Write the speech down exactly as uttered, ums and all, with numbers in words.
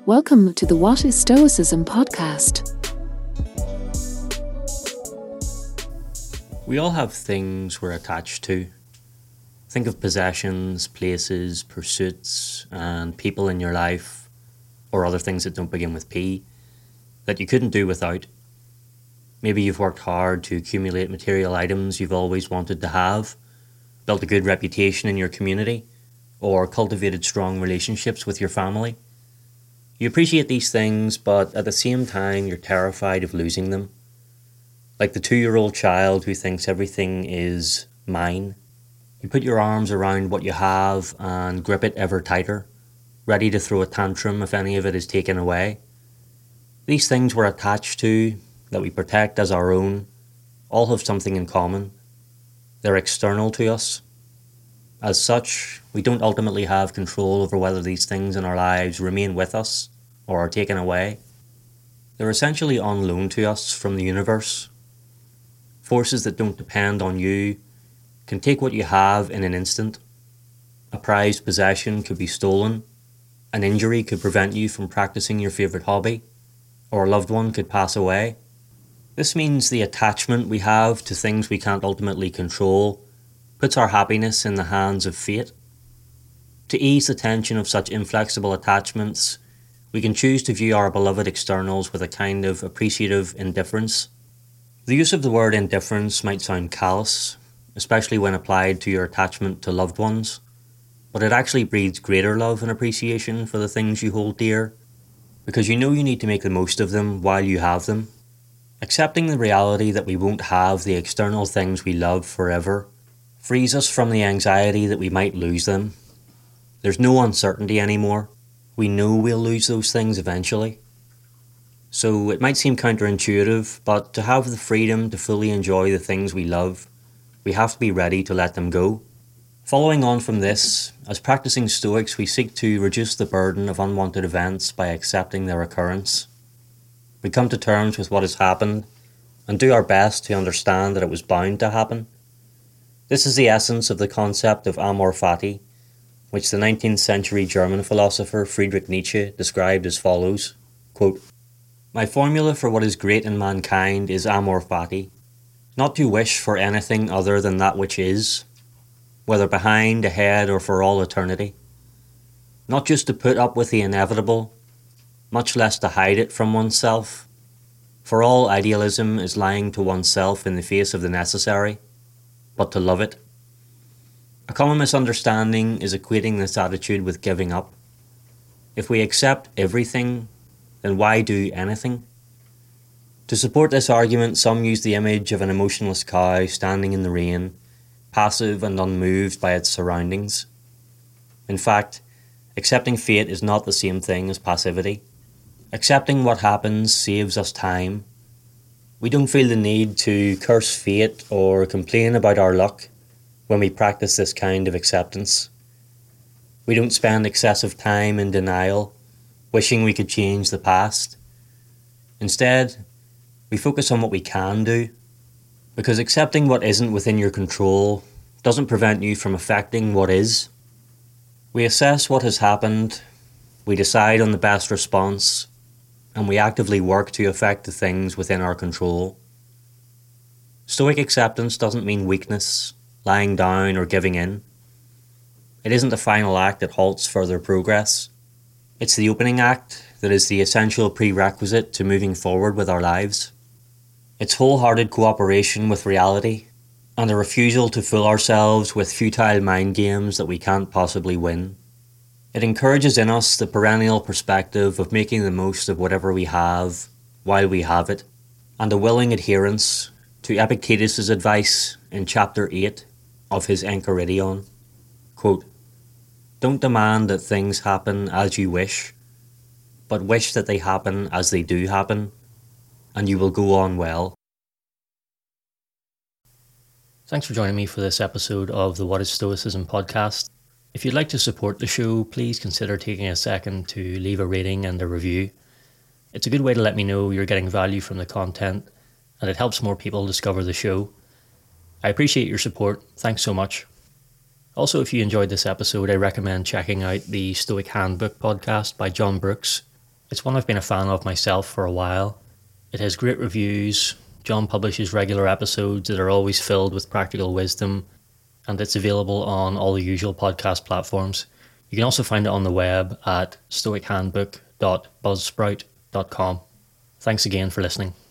Welcome to the What is Stoicism podcast. We all have things we're attached to. Think of possessions, places, pursuits, and people in your life, or other things that don't begin with P, that you couldn't do without. Maybe you've worked hard to accumulate material items you've always wanted to have, built a good reputation in your community, or cultivated strong relationships with your family. You appreciate these things, but at the same time you're terrified of losing them. Like the two-year-old child who thinks everything is mine. You put your arms around what you have and grip it ever tighter, ready to throw a tantrum if any of it is taken away. These things we're attached to, that we protect as our own, all have something in common. They're external to us. As such, we don't ultimately have control over whether these things in our lives remain with us or are taken away. They're essentially on loan to us from the universe. Forces that don't depend on you can take what you have in an instant. A prized possession could be stolen. An injury could prevent you from practicing your favourite hobby, or a loved one could pass away. This means the attachment we have to things we can't ultimately control puts our happiness in the hands of fate. To ease the tension of such inflexible attachments, we can choose to view our beloved externals with a kind of appreciative indifference. The use of the word indifference might sound callous, especially when applied to your attachment to loved ones, but it actually breeds greater love and appreciation for the things you hold dear, because you know you need to make the most of them while you have them. Accepting the reality that we won't have the external things we love forever frees us from the anxiety that we might lose them. There's no uncertainty anymore. We know we'll lose those things eventually. So it might seem counterintuitive, but to have the freedom to fully enjoy the things we love, we have to be ready to let them go. Following on from this, as practicing Stoics, we seek to reduce the burden of unwanted events by accepting their occurrence. We come to terms with what has happened and do our best to understand that it was bound to happen. This is the essence of the concept of amor fati, which the nineteenth century German philosopher Friedrich Nietzsche described as follows, quote, "My formula for what is great in mankind is amor fati, not to wish for anything other than that which is, whether behind, ahead, or for all eternity. Not just to put up with the inevitable, much less to hide it from oneself, for all idealism is lying to oneself in the face of the necessary, but to love it. A common misunderstanding is equating this attitude with giving up. If we accept everything, then why do anything? To support this argument, some use the image of an emotionless cow standing in the rain, passive and unmoved by its surroundings. In fact, accepting fate is not the same thing as passivity. Accepting what happens saves us time. We don't feel the need to curse fate or complain about our luck when we practice this kind of acceptance. We don't spend excessive time in denial, wishing we could change the past. Instead, we focus on what we can do, because accepting what isn't within your control doesn't prevent you from affecting what is. We assess what has happened, we decide on the best response, and we actively work to affect the things within our control. Stoic acceptance doesn't mean weakness, lying down, or giving in. It isn't the final act that halts further progress. It's the opening act that is the essential prerequisite to moving forward with our lives. It's wholehearted cooperation with reality, and a refusal to fool ourselves with futile mind games that we can't possibly win. It encourages in us the perennial perspective of making the most of whatever we have while we have it, and a willing adherence to Epictetus' advice in chapter eight of his Enchiridion. Quote, "Don't demand that things happen as you wish, but wish that they happen as they do happen, and you will go on well." Thanks for joining me for this episode of the What is Stoicism podcast. If you'd like to support the show, please consider taking a second to leave a rating and a review. It's a good way to let me know you're getting value from the content, and it helps more people discover the show. I appreciate your support. Thanks so much. Also, if you enjoyed this episode, I recommend checking out the Stoic Handbook podcast by John Brooks. It's one I've been a fan of myself for a while. It has great reviews. John publishes regular episodes that are always filled with practical wisdom, and it's available on all the usual podcast platforms. You can also find it on the web at stoic handbook dot buzzsprout dot com. Thanks again for listening.